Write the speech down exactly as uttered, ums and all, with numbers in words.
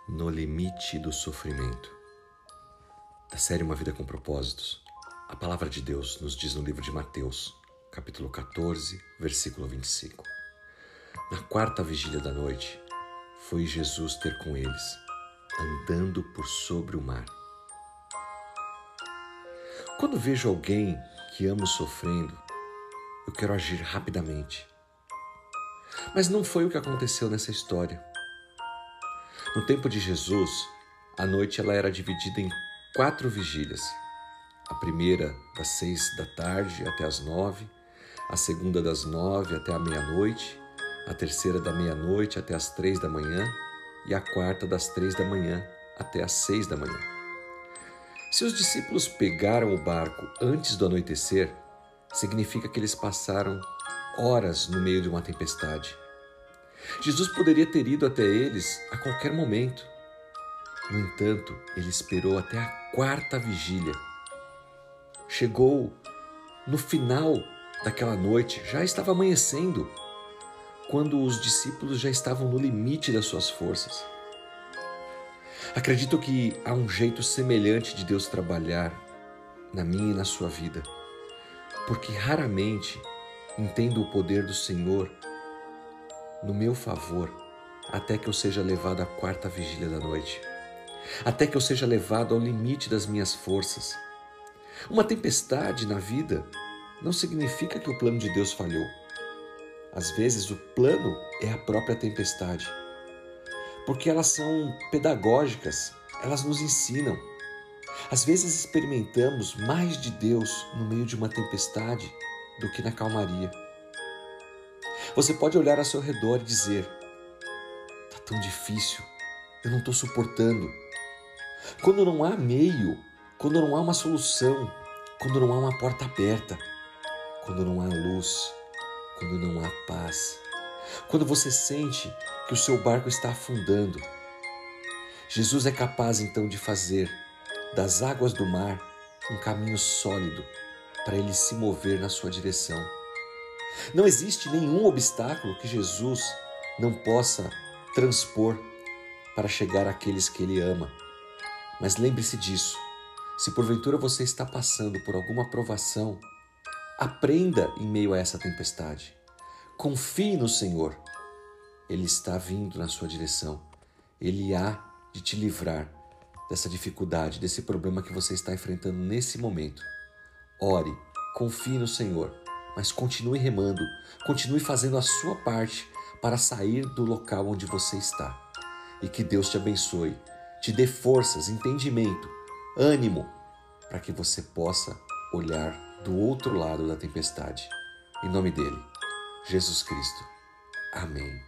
No limite do sofrimento. Da série Uma Vida com Propósitos, a palavra de Deus nos diz no livro de Mateus, capítulo quatorze, versículo vinte e cinco. Na quarta vigília da noite, foi Jesus ter com eles, andando por sobre o mar. Quando vejo alguém que amo sofrendo, eu quero agir rapidamente. Mas não foi o que aconteceu nessa história. No tempo de Jesus, a noite ela era dividida em quatro vigílias. A primeira das seis da tarde até as nove, a segunda das nove até a meia-noite, a terceira da meia-noite até as três da manhã e a quarta das três da manhã até as seis da manhã. Se os discípulos pegaram o barco antes do anoitecer, significa que eles passaram horas no meio de uma tempestade. Jesus poderia ter ido até eles a qualquer momento. No entanto, ele esperou até a quarta vigília. Chegou no final daquela noite, já estava amanhecendo, quando os discípulos já estavam no limite das suas forças. Acredito que há um jeito semelhante de Deus trabalhar na minha e na sua vida, porque raramente entendo o poder do Senhor no meu favor, até que eu seja levado à quarta vigília da noite, até que eu seja levado ao limite das minhas forças. Uma tempestade na vida não significa que o plano de Deus falhou. Às vezes o plano é a própria tempestade, porque elas são pedagógicas, elas nos ensinam. Às vezes experimentamos mais de Deus no meio de uma tempestade do que na calmaria. Você pode olhar ao seu redor e dizer: tá tão difícil, eu não estou suportando. Quando não há meio, quando não há uma solução, quando não há uma porta aberta, quando não há luz, quando não há paz, quando você sente que o seu barco está afundando, Jesus é capaz então de fazer das águas do mar um caminho sólido para ele se mover na sua direção. Não existe nenhum obstáculo que Jesus não possa transpor para chegar àqueles que ele ama. Mas lembre-se disso, se porventura você está passando por alguma provação, aprenda em meio a essa tempestade. Confie no Senhor. Ele está vindo na sua direção. Ele há de te livrar dessa dificuldade, desse problema que você está enfrentando nesse momento. Ore, confie no Senhor, mas continue remando, continue fazendo a sua parte para sair do local onde você está. E que Deus te abençoe, te dê forças, entendimento, ânimo, para que você possa olhar do outro lado da tempestade. Em nome dele, Jesus Cristo. Amém.